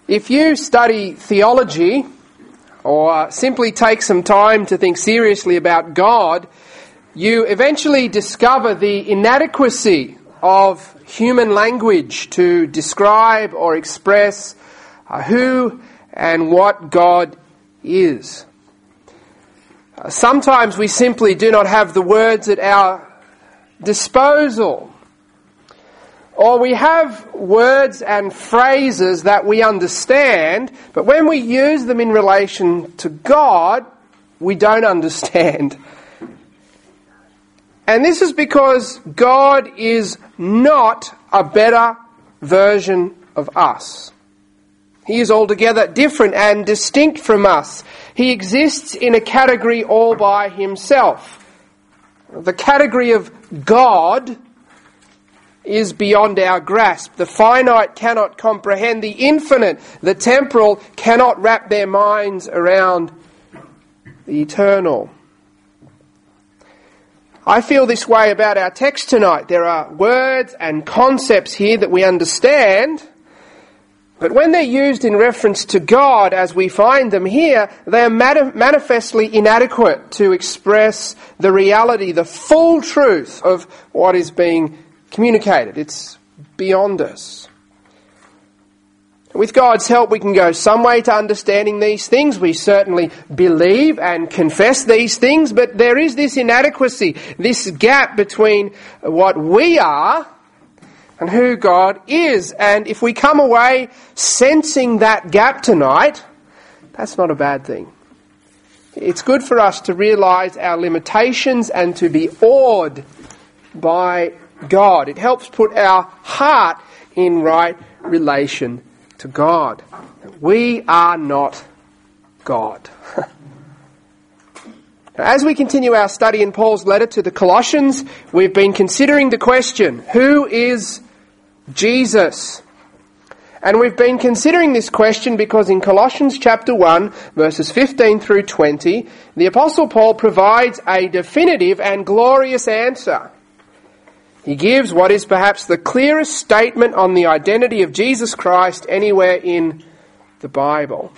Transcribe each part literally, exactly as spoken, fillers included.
If you study theology or simply take some time to think seriously about God, you eventually discover the inadequacy of human language to describe or express uh, who and what God is. Uh, sometimes we simply do not have the words at our disposal. Or we have words and phrases that we understand, but when we use them in relation to God, we don't understand. And this is because God is not a better version of us. He is altogether different and distinct from us. He exists in a category all by himself. The category of God is beyond our grasp. The finite cannot comprehend the infinite. The temporal cannot wrap their minds around the eternal. I feel this way about our text tonight. There are words and concepts here that we understand, but when they're used in reference to God as we find them here, they are mani- manifestly inadequate to express the reality, the full truth of what is being communicated. It's beyond us. With God's help, we can go some way to understanding these things. We certainly believe and confess these things, but there is this inadequacy, this gap between what we are and who God is. And if we come away sensing that gap tonight, that's not a bad thing. It's good for us to realise our limitations and to be awed by God. It helps put our heart in right relation to God. We are not God. As we continue our study in Paul's letter to the Colossians, we've been considering the question, who is Jesus? And we've been considering this question because in Colossians chapter one, verses fifteen through twenty, the Apostle Paul provides a definitive and glorious answer. He gives what is perhaps the clearest statement on the identity of Jesus Christ anywhere in the Bible.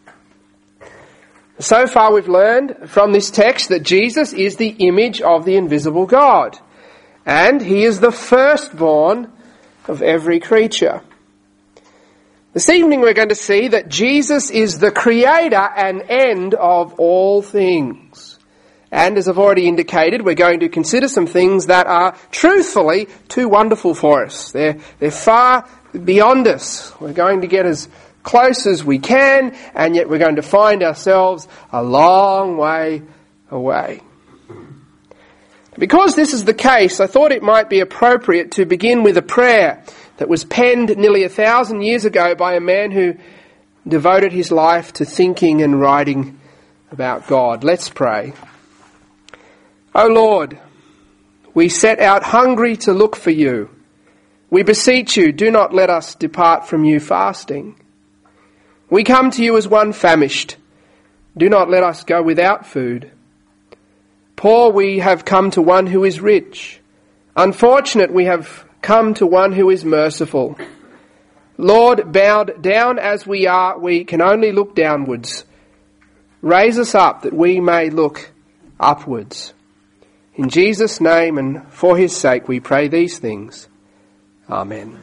So far we've learned from this text that Jesus is the image of the invisible God, and he is the firstborn of every creature. This evening we're going to see that Jesus is the creator and end of all things. And as I've already indicated, we're going to consider some things that are truthfully too wonderful for us. They're, they're far beyond us. We're going to get as close as we can, and yet we're going to find ourselves a long way away. Because this is the case, I thought it might be appropriate to begin with a prayer that was penned nearly a thousand years ago by a man who devoted his life to thinking and writing about God. Let's pray. O Lord, we set out hungry to look for you. We beseech you, do not let us depart from you fasting. We come to you as one famished. Do not let us go without food. Poor, we have come to one who is rich. Unfortunate, we have come to one who is merciful. Lord, bowed down as we are, we can only look downwards. Raise us up that we may look upwards. In Jesus' name and for his sake we pray these things. Amen.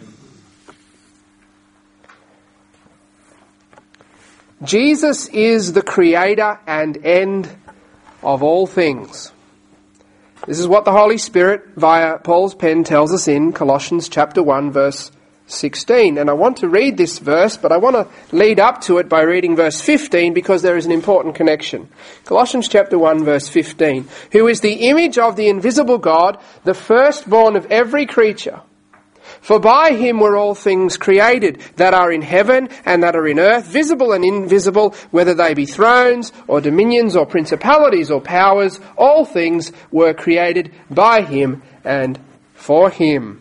Jesus is the creator and end of all things. This is what the Holy Spirit via Paul's pen tells us in Colossians chapter one verse sixteen. And I want to read this verse, but I want to lead up to it by reading verse fifteen because there is an important connection. Colossians chapter one verse fifteen. Who is the image of the invisible God, the firstborn of every creature. For by him were all things created, that are in heaven and that are in earth, visible and invisible, whether they be thrones or dominions or principalities or powers, all things were created by him and for him.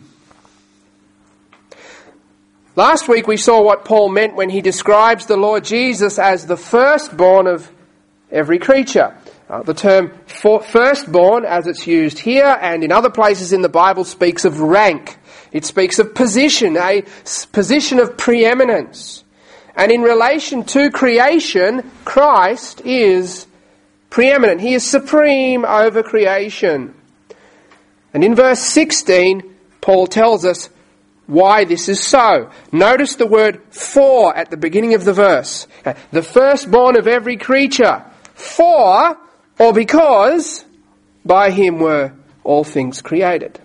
Last week we saw what Paul meant when he describes the Lord Jesus as the firstborn of every creature. Uh, the term for firstborn, as it's used here and in other places in the Bible, speaks of rank. It speaks of position, a position of preeminence. And in relation to creation, Christ is preeminent. He is supreme over creation. And in verse sixteen, Paul tells us why this is so. Notice the word for at the beginning of the verse. The firstborn of every creature. For, or because, by him were all things created.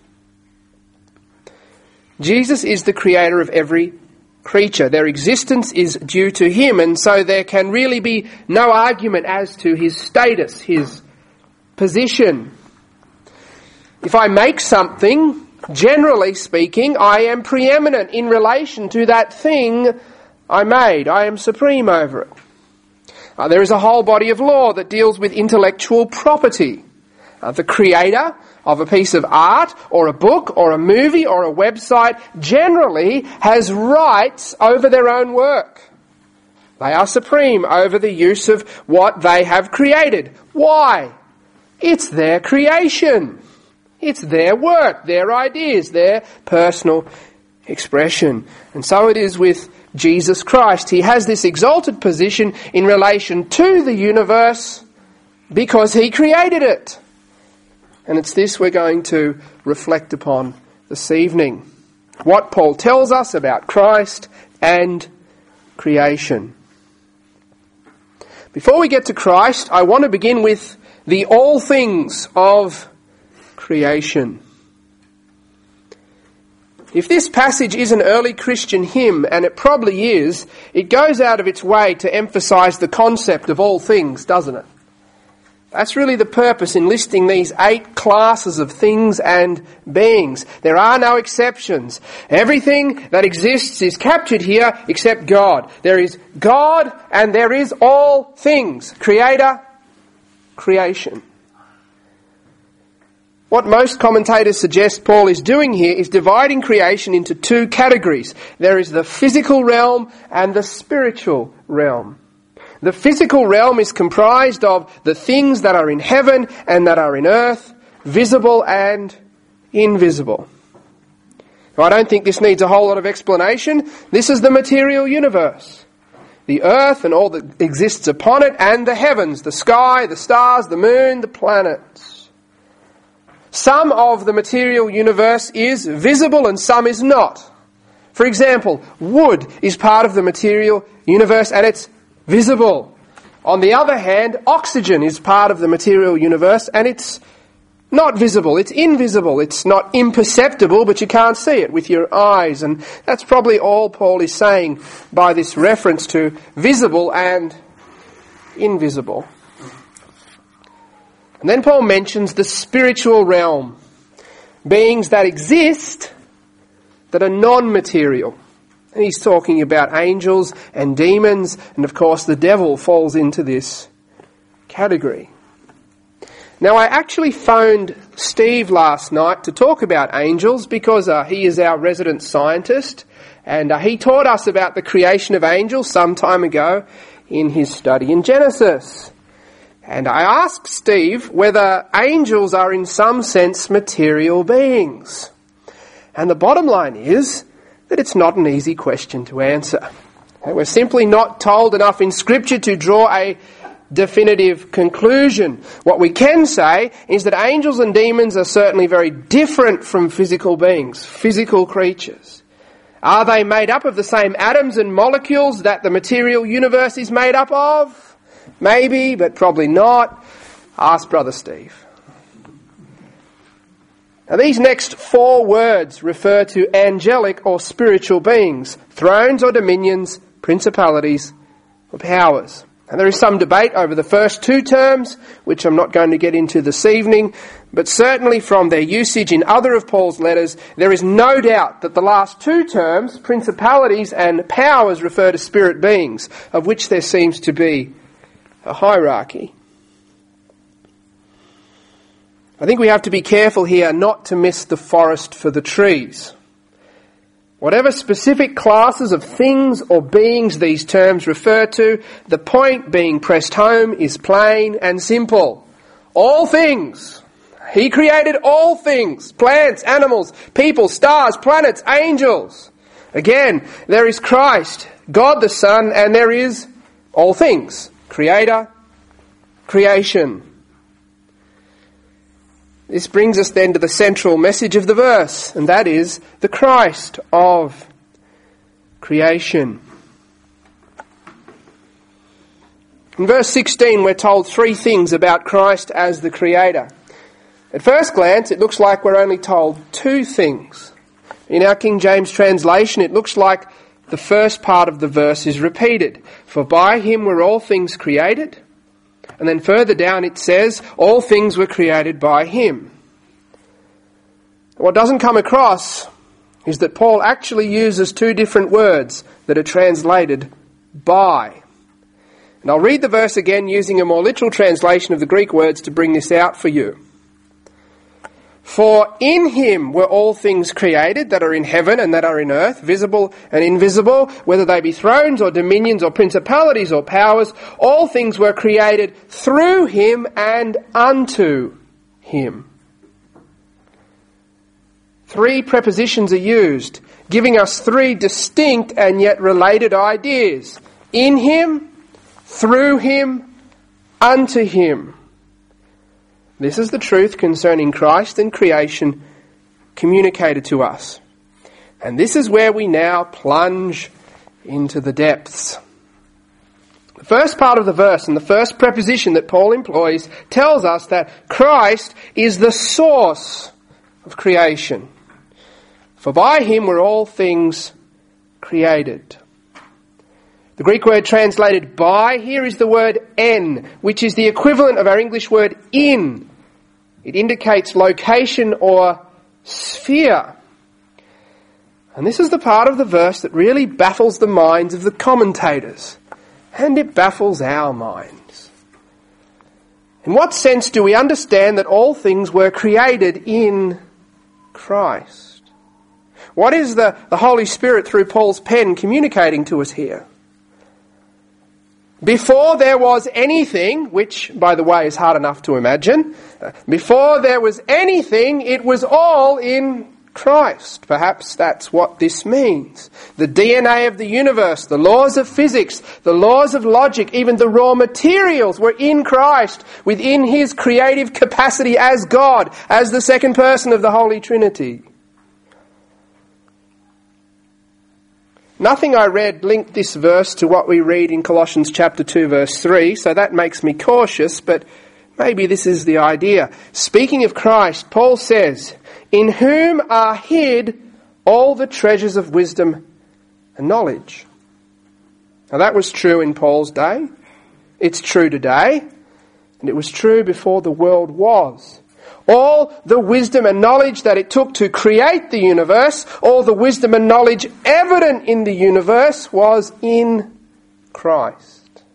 Jesus is the creator of every creature. Their existence is due to him, and so there can really be no argument as to his status, his position. If I make something, generally speaking, I am preeminent in relation to that thing I made. I am supreme over it. Uh, there is a whole body of law that deals with intellectual property. Uh, the creator of a piece of art or a book or a movie or a website generally has rights over their own work. They are supreme over the use of what they have created. Why? It's their creation. It's their work, their ideas, their personal expression. And so it is with Jesus Christ. He has this exalted position in relation to the universe because he created it. And it's this we're going to reflect upon this evening. What Paul tells us about Christ and creation. Before we get to Christ, I want to begin with the all things of creation. If this passage is an early Christian hymn, and it probably is, it goes out of its way to emphasise the concept of all things, doesn't it? That's really the purpose in listing these eight classes of things and beings. There are no exceptions. Everything that exists is captured here except God. There is God and there is all things. Creator, creation. What most commentators suggest Paul is doing here is dividing creation into two categories. There is the physical realm and the spiritual realm. The physical realm is comprised of the things that are in heaven and that are in earth, visible and invisible. Now, I don't think this needs a whole lot of explanation. This is the material universe. The earth and all that exists upon it, and the heavens, the sky, the stars, the moon, the planets. Some of the material universe is visible and some is not. For example, wood is part of the material universe and it's visible. On the other hand, oxygen is part of the material universe and it's not visible, it's invisible, it's not imperceptible, but you can't see it with your eyes. And that's probably all Paul is saying by this reference to visible and invisible. And then Paul mentions the spiritual realm, beings that exist that are non-material. And he's talking about angels and demons, and of course the devil falls into this category. Now, I actually phoned Steve last night to talk about angels because uh, he is our resident scientist, and uh, he taught us about the creation of angels some time ago in his study in Genesis. And I asked Steve whether angels are in some sense material beings. And the bottom line is that it's not an easy question to answer. We're simply not told enough in Scripture to draw a definitive conclusion. What we can say is that angels and demons are certainly very different from physical beings, physical creatures. Are they made up of the same atoms and molecules that the material universe is made up of? Maybe, but probably not. Ask Brother Steve. Now, these next four words refer to angelic or spiritual beings, thrones or dominions, principalities or powers. And there is some debate over the first two terms, which I'm not going to get into this evening, but certainly from their usage in other of Paul's letters, there is no doubt that the last two terms, principalities and powers, refer to spirit beings, of which there seems to be a hierarchy. I think we have to be careful here not to miss the forest for the trees. Whatever specific classes of things or beings these terms refer to, the point being pressed home is plain and simple. All things. He created all things. Plants, animals, people, stars, planets, angels. Again, there is Christ, God the Son, and there is all things. Creator, creation. This brings us then to the central message of the verse, and that is the Christ of creation. In verse sixteen, we're told three things about Christ as the Creator. At first glance, it looks like we're only told two things. In our King James translation, it looks like the first part of the verse is repeated. For by him were all things created. And then further down it says, all things were created by him. What doesn't come across is that Paul actually uses two different words that are translated by. And I'll read the verse again using a more literal translation of the Greek words to bring this out for you. For in him were all things created that are in heaven and that are in earth, visible and invisible, whether they be thrones or dominions or principalities or powers. All things were created through him and unto him. Three prepositions are used, giving us three distinct and yet related ideas. In him, through him, unto him. This is the truth concerning Christ and creation communicated to us. And this is where we now plunge into the depths. The first part of the verse and the first preposition that Paul employs tells us that Christ is the source of creation. For by him were all things created. The Greek word translated by here is the word en, which is the equivalent of our English word in. It indicates location or sphere. And this is the part of the verse that really baffles the minds of the commentators. And it baffles our minds. In what sense do we understand that all things were created in Christ? What is the, the Holy Spirit through Paul's pen communicating to us here? Before there was anything, which, by the way, is hard enough to imagine, before there was anything, it was all in Christ. Perhaps that's what this means. The D N A of the universe, the laws of physics, the laws of logic, even the raw materials were in Christ, within his creative capacity as God, as the second person of the Holy Trinity. Nothing I read linked this verse to what we read in Colossians chapter two verse three, so that makes me cautious, but maybe this is the idea. Speaking of Christ, Paul says, in whom are hid all the treasures of wisdom and knowledge. Now that was true in Paul's day. It's true today. And it was true before the world was. All the wisdom and knowledge that it took to create the universe, all the wisdom and knowledge evident in the universe was in Christ.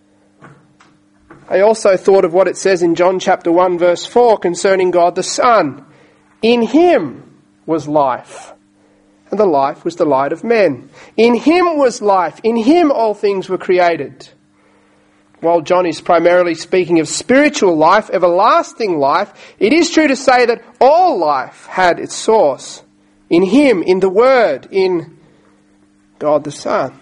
I also thought of what it says in John chapter one verse four concerning God the Son. In him was life, and the life was the light of men. In him was life, in him all things were created. While John is primarily speaking of spiritual life, everlasting life, it is true to say that all life had its source in him, in the Word, in God the Son.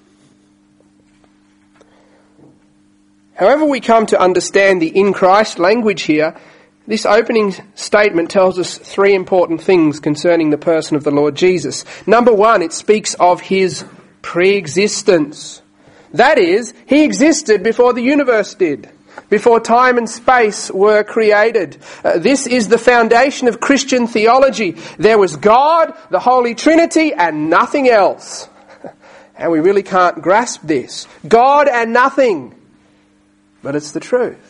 However we come to understand the in Christ language here, this opening statement tells us three important things concerning the person of the Lord Jesus. Number one, it speaks of his pre-existence. That is, he existed before the universe did, before time and space were created. Uh, this is the foundation of Christian theology. There was God, the Holy Trinity, and nothing else. And we really can't grasp this. God and nothing. But it's the truth.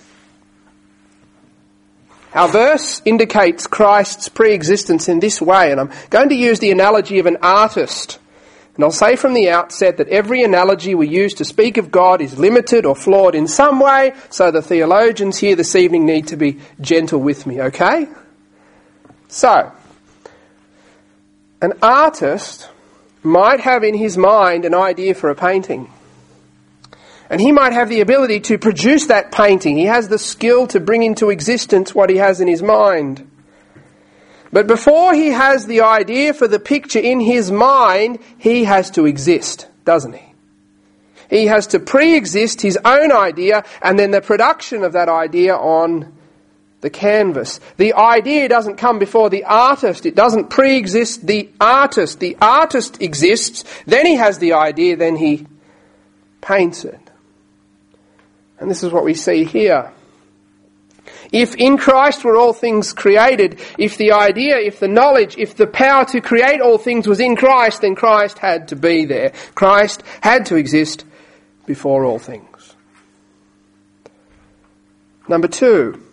Our verse indicates Christ's pre-existence in this way, and I'm going to use the analogy of an artist. And I'll say from the outset that every analogy we use to speak of God is limited or flawed in some way, so the theologians here this evening need to be gentle with me, okay? So, an artist might have in his mind an idea for a painting. And he might have the ability to produce that painting. He has the skill to bring into existence what he has in his mind. But before he has the idea for the picture in his mind, he has to exist, doesn't he? He has to pre-exist his own idea and then the production of that idea on the canvas. The idea doesn't come before the artist. It doesn't pre-exist the artist. The artist exists, then he has the idea, then he paints it. And this is what we see here. If in Christ were all things created, if the idea, if the knowledge, if the power to create all things was in Christ, then Christ had to be there. Christ had to exist before all things. Number two,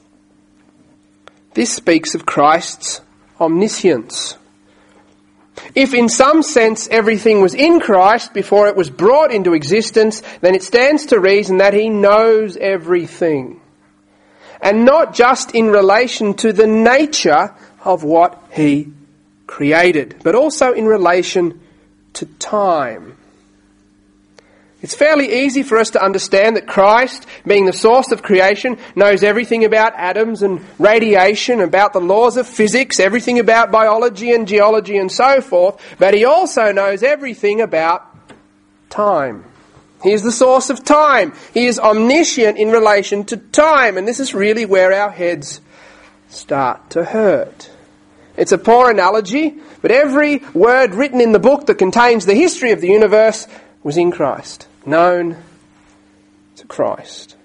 this speaks of Christ's omniscience. If in some sense everything was in Christ before it was brought into existence, then it stands to reason that he knows everything. And not just in relation to the nature of what he created, but also in relation to time. It's fairly easy for us to understand that Christ, being the source of creation, knows everything about atoms and radiation, about the laws of physics, everything about biology and geology and so forth, but he also knows everything about time. He is the source of time. He is omniscient in relation to time, and this is really where our heads start to hurt. It's a poor analogy, but every word written in the book that contains the history of the universe was in Christ, known to Christ.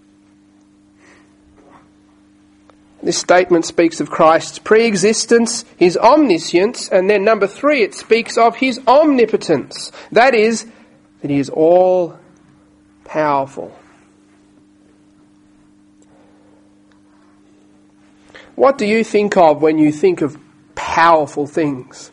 This statement speaks of Christ's pre-existence, his omniscience, and then number three, it speaks of his omnipotence. That is, that he is all powerful. What do you think of when you think of powerful things?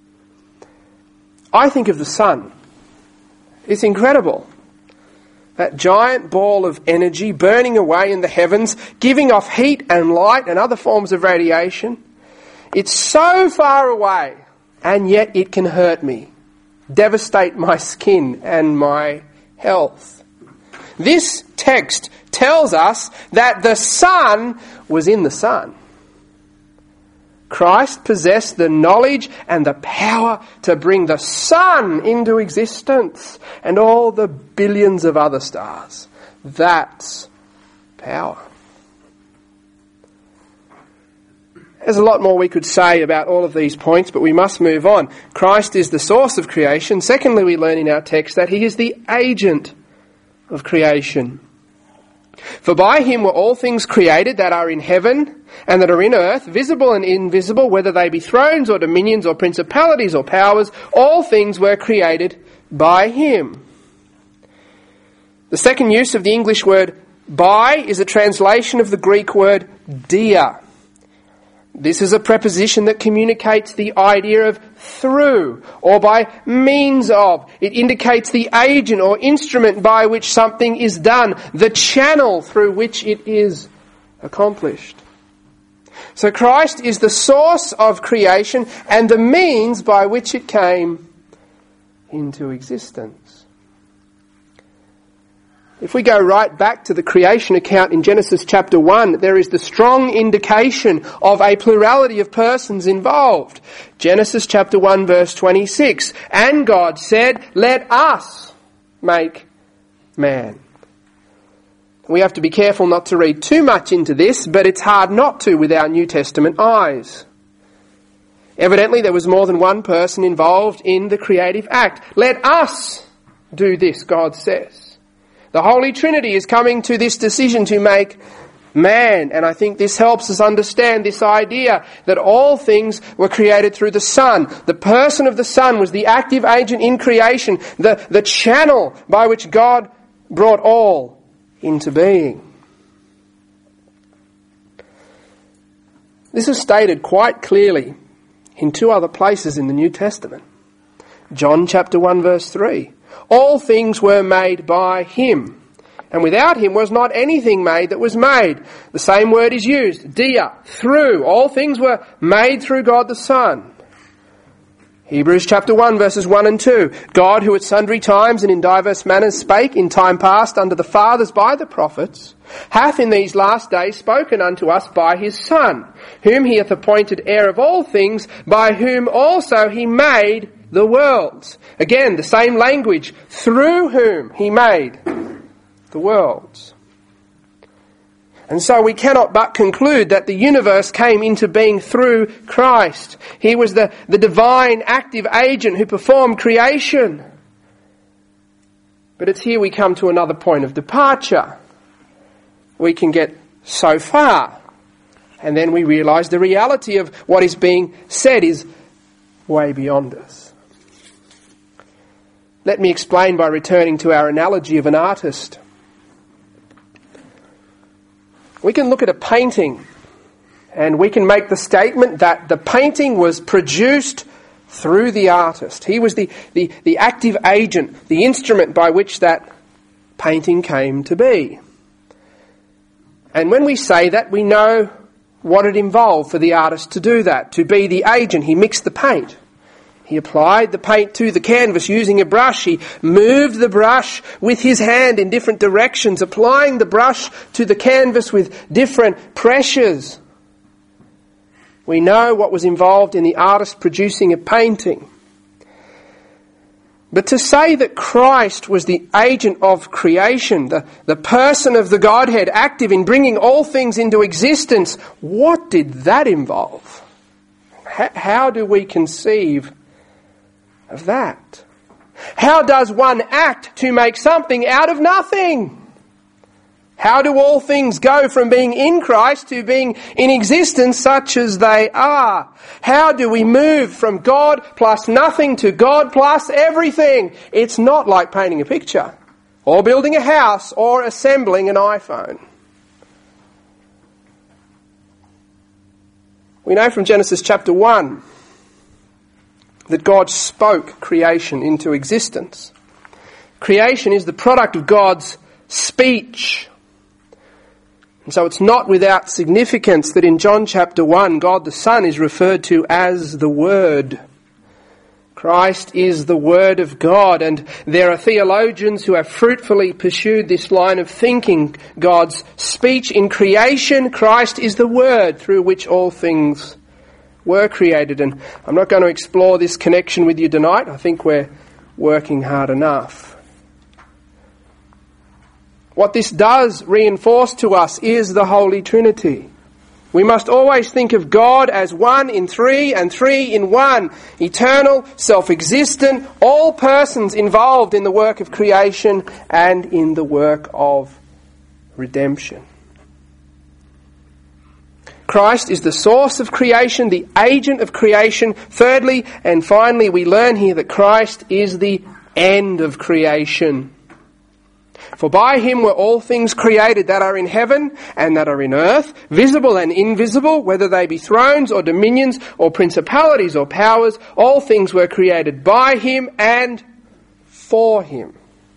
I think of the sun. It's incredible. That giant ball of energy burning away in the heavens, giving off heat and light and other forms of radiation. It's so far away, and yet it can hurt me, devastate my skin and my health. This text tells us that the sun was in the sun. Christ possessed the knowledge and the power to bring the sun into existence and all the billions of other stars. That's power. There's a lot more we could say about all of these points, but we must move on. Christ is the source of creation. Secondly, we learn in our text that he is the agent of creation. For by him were all things created that are in heaven and that are in earth, visible and invisible, whether they be thrones or dominions or principalities or powers, all things were created by him. The second use of the English word by is a translation of the Greek word dia. This is a preposition that communicates the idea of through or by means of. It indicates the agent or instrument by which something is done, the channel through which it is accomplished. So Christ is the source of creation and the means by which it came into existence. If we go right back to the creation account in Genesis chapter one, there is the strong indication of a plurality of persons involved. Genesis chapter one verse twenty-six, and God said, let us make man. We have to be careful not to read too much into this, but it's hard not to with our New Testament eyes. Evidently there was more than one person involved in the creative act. Let us do this, God says. The Holy Trinity is coming to this decision to make man, and I think this helps us understand this idea that all things were created through the Son. The person of the Son was the active agent in creation, the, the channel by which God brought all into being. This is stated quite clearly in two other places in the New Testament. John chapter one verse three. All things were made by him, and without him was not anything made that was made. The same word is used, dia, through. All things were made through God the Son. Hebrews chapter one verses one and two. God, who at sundry times and in divers manners spake in time past unto the fathers by the prophets, hath in these last days spoken unto us by his Son, whom he hath appointed heir of all things, by whom also he made the worlds. Again, the same language, through whom he made the worlds. And so we cannot but conclude that the universe came into being through Christ. He was the, the divine active agent who performed creation. But it's here we come to another point of departure. We can get so far, and then we realise the reality of what is being said is way beyond us. Let me explain by returning to our analogy of an artist. We can look at a painting and we can make the statement that the painting was produced through the artist. He was the, the, the active agent, the instrument by which that painting came to be. And when we say that, we know what it involved for the artist to do that, to be the agent. He mixed the paint. He applied the paint to the canvas using a brush. He moved the brush with his hand in different directions, applying the brush to the canvas with different pressures. We know what was involved in the artist producing a painting. But to say that Christ was the agent of creation, the, the person of the Godhead active in bringing all things into existence, what did that involve? How, how do we conceive of that? How does one act to make something out of nothing? How do all things go from being in Christ to being in existence such as they are? How do we move from God plus nothing to God plus everything? It's not like painting a picture, or building a house, or assembling an iPhone. We know from Genesis chapter one that God spoke creation into existence. Creation is the product of God's speech. And so it's not without significance that in John chapter one, God the Son is referred to as the Word. Christ is the Word of God, and there are theologians who have fruitfully pursued this line of thinking. God's speech in creation, Christ is the Word through which all things were created. And I'm not going to explore this connection with you tonight. I think we're working hard enough. What this does reinforce to us is the Holy Trinity. We must always think of God as one in three and three in one. Eternal, self-existent, all persons involved in the work of creation and in the work of redemption. Christ is the source of creation, the agent of creation. Thirdly and finally, we learn here that Christ is the end of creation. For by him were all things created that are in heaven and that are in earth, visible and invisible, whether they be thrones or dominions or principalities or powers. All things were created by him and for him.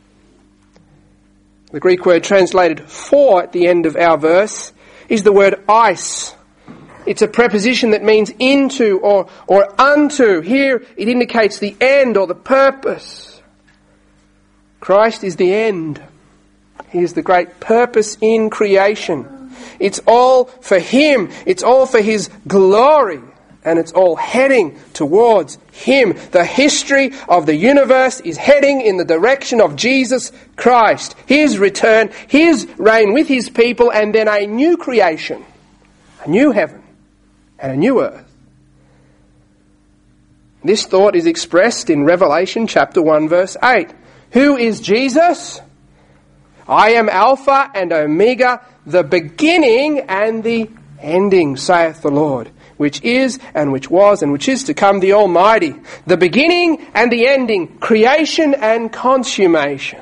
The Greek word translated for at the end of our verse is the word eis. It's a preposition that means into or, or unto. Here it indicates the end or the purpose. Christ is the end. He is the great purpose in creation. It's all for him. It's all for his glory. And it's all heading towards him. The history of the universe is heading in the direction of Jesus Christ. His return, his reign with his people, and then a new creation, a new heaven and a new earth. This thought is expressed in Revelation chapter one verse eight. Who is Jesus? I am Alpha and Omega, the beginning and the ending, saith the Lord, which is and which was and which is to come, the Almighty. The beginning and the ending, creation and consummation.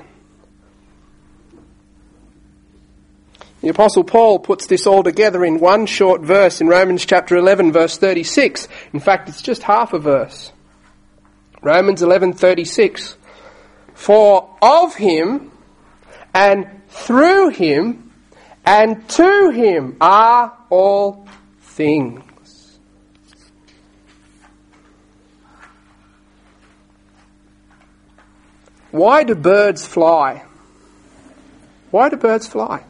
The Apostle Paul puts this all together in one short verse in Romans chapter eleven verse thirty-six. In fact, it's just half a verse. Romans eleven thirty-six. For of him and through him and to him are all things. Why do birds fly? Why do birds fly?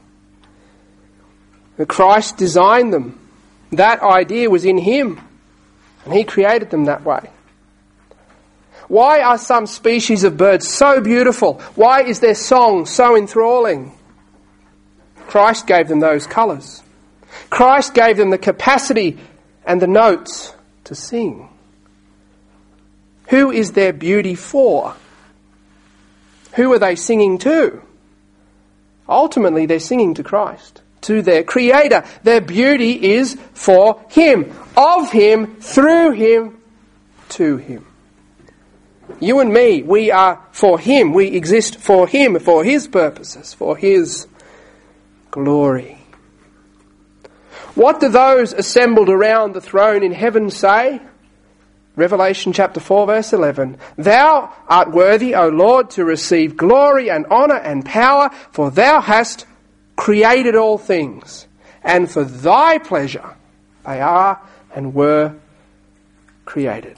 Christ designed them. That idea was in him, and he created them that way. Why are some species of birds so beautiful? Why is their song so enthralling? Christ gave them those colours. Christ gave them the capacity and the notes to sing. Who is their beauty for? Who are they singing to? Ultimately, they're singing to Christ, to their Creator. Their beauty is for Him, of Him, through Him, to Him. You and me, we are for Him. We exist for Him, for His purposes, for His glory. What do those assembled around the throne in heaven say? Revelation chapter four verse eleven. Thou art worthy, O Lord, to receive glory and honour and power, for thou hast created all things, and for thy pleasure they are and were created.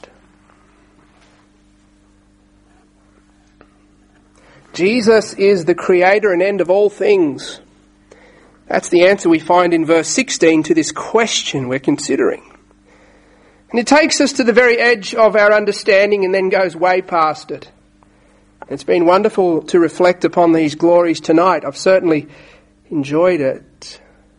Jesus is the creator and end of all things. That's the answer we find in verse sixteen to this question we're considering. And it takes us to the very edge of our understanding and then goes way past it. It's been wonderful to reflect upon these glories tonight. I've certainly enjoyed it.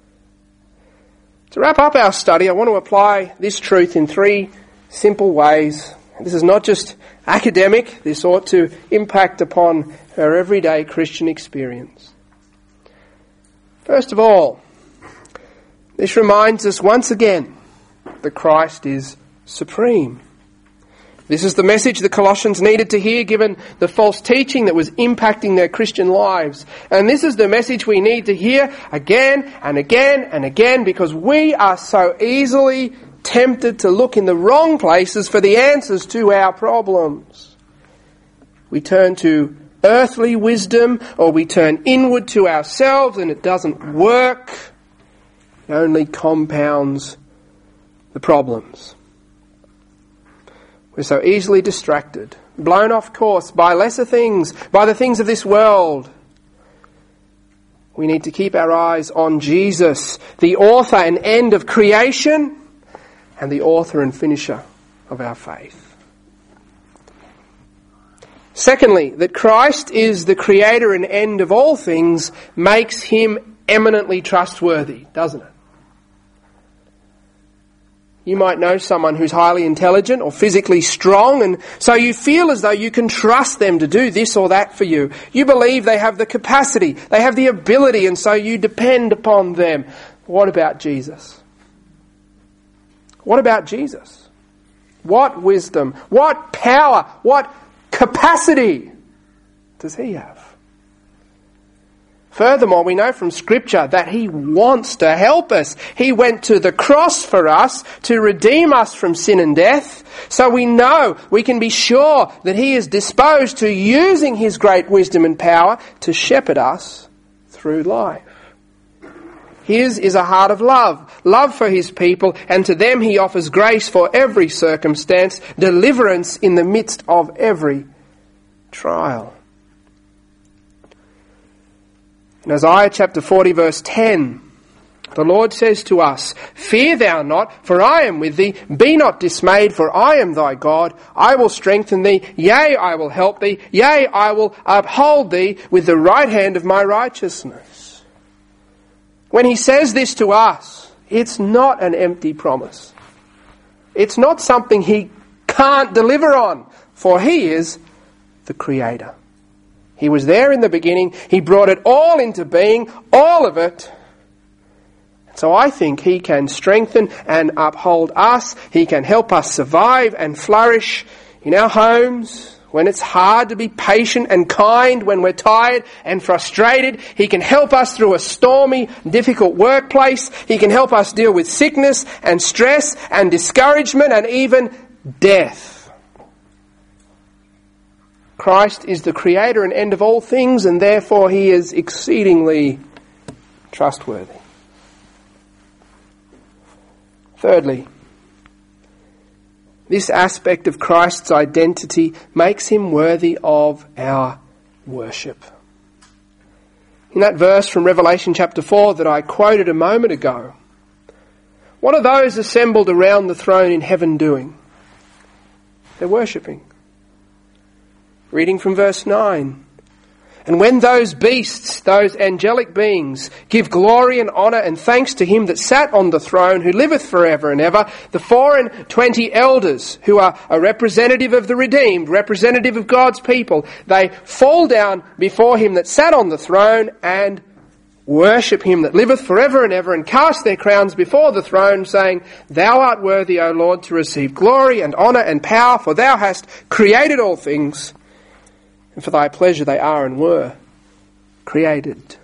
To wrap up our study, I want to apply this truth in three simple ways. This is not just academic. This ought to impact upon our everyday Christian experience. First of all, this reminds us once again that Christ is supreme. This is the message the Colossians needed to hear given the false teaching that was impacting their Christian lives. And this is the message we need to hear again and again and again, because we are so easily tempted to look in the wrong places for the answers to our problems. We turn to earthly wisdom, or we turn inward to ourselves, and it doesn't work. It only compounds the problems. We're so easily distracted, blown off course by lesser things, by the things of this world. We need to keep our eyes on Jesus, the author and end of creation, and the author and finisher of our faith. Secondly, that Christ is the creator and end of all things makes Him eminently trustworthy, doesn't it? You might know someone who's highly intelligent or physically strong, and so you feel as though you can trust them to do this or that for you. You believe they have the capacity, they have the ability, and so you depend upon them. What about Jesus? What about Jesus? What wisdom, what power, what capacity does He have? Furthermore, we know from Scripture that He wants to help us. He went to the cross for us to redeem us from sin and death. So we know, we can be sure that He is disposed to using His great wisdom and power to shepherd us through life. His is a heart of love, love for His people, and to them He offers grace for every circumstance, deliverance in the midst of every trial. In Isaiah chapter forty verse ten, the Lord says to us, Fear thou not, for I am with thee. Be not dismayed, for I am thy God. I will strengthen thee. Yea, I will help thee. Yea, I will uphold thee with the right hand of my righteousness. When He says this to us, it's not an empty promise. It's not something He can't deliver on, for He is the Creator. He was there in the beginning. He brought it all into being, all of it. So I think He can strengthen and uphold us. He can help us survive and flourish in our homes when it's hard to be patient and kind, when we're tired and frustrated. He can help us through a stormy, difficult workplace. He can help us deal with sickness and stress and discouragement and even death. Christ is the creator and end of all things, and therefore He is exceedingly trustworthy. Thirdly, this aspect of Christ's identity makes Him worthy of our worship. In that verse from Revelation chapter four that I quoted a moment ago, what are those assembled around the throne in heaven doing? They're worshipping. Reading from verse nine. And when those beasts, those angelic beings, give glory and honour and thanks to him that sat on the throne, who liveth forever and ever, the four and twenty elders, who are a representative of the redeemed, representative of God's people, they fall down before him that sat on the throne and worship him that liveth forever and ever, and cast their crowns before the throne, saying, Thou art worthy, O Lord, to receive glory and honour and power, for thou hast created all things, and for thy pleasure they are and were created.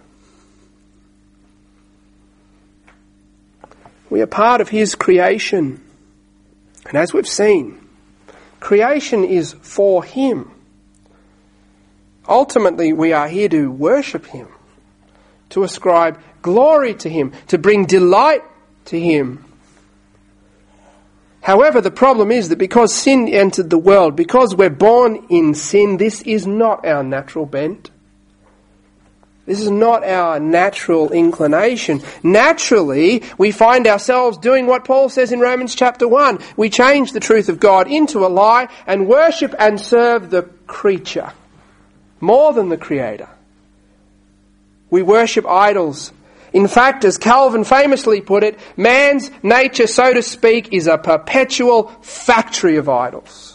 We are part of his creation. And as we've seen, creation is for him. Ultimately, we are here to worship him, to ascribe glory to him, to bring delight to him. However, the problem is that because sin entered the world, because we're born in sin, this is not our natural bent. This is not our natural inclination. Naturally, we find ourselves doing what Paul says in Romans chapter one. We change the truth of God into a lie and worship and serve the creature more than the Creator. We worship idols. In fact, as Calvin famously put it, man's nature, so to speak, is a perpetual factory of idols.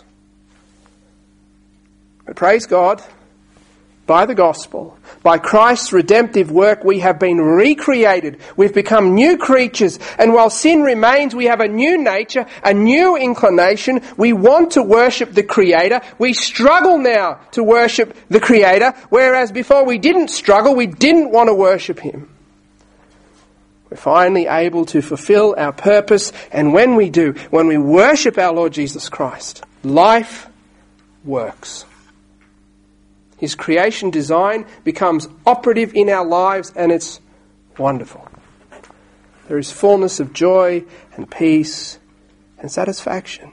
But praise God, by the gospel, by Christ's redemptive work, we have been recreated. We've become new creatures. And while sin remains, we have a new nature, a new inclination. We want to worship the Creator. We struggle now to worship the Creator, whereas before we didn't struggle, we didn't want to worship him. We're finally able to fulfill our purpose, and when we do, when we worship our Lord Jesus Christ, life works. His creation design becomes operative in our lives, and it's wonderful. There is fullness of joy and peace and satisfaction.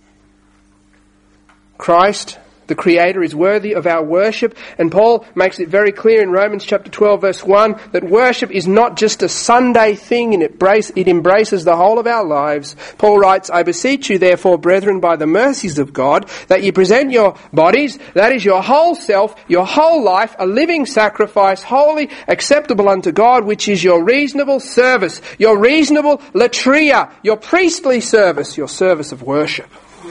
Christ, the Creator, is worthy of our worship, and Paul makes it very clear in Romans chapter twelve verse one that worship is not just a Sunday thing, and it, brace, it embraces the whole of our lives. Paul writes, I beseech you therefore, brethren, by the mercies of God, that you present your bodies, that is your whole self, your whole life, a living sacrifice, holy, acceptable unto God, which is your reasonable service, your reasonable latria, your priestly service, your service of worship.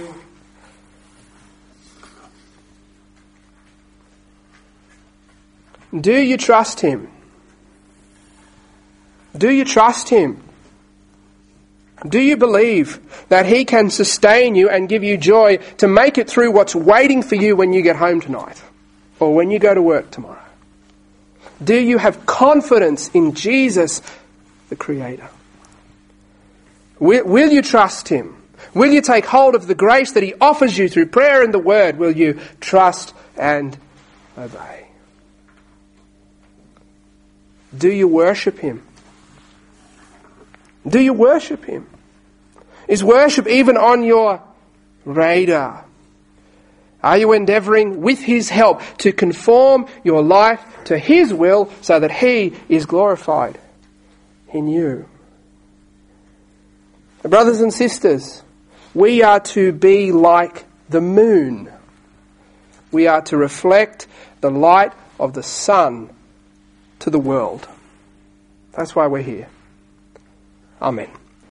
Do you trust him? Do you trust him? Do you believe that he can sustain you and give you joy to make it through what's waiting for you when you get home tonight or when you go to work tomorrow? Do you have confidence in Jesus, the Creator? Will, will you trust him? Will you take hold of the grace that he offers you through prayer and the Word? Will you trust and obey? Do you worship him? Do you worship him? Is worship even on your radar? Are you endeavouring with his help to conform your life to his will so that he is glorified in you? Brothers and sisters, we are to be like the moon. We are to reflect the light of the sun to the world. That's why we're here. Amen.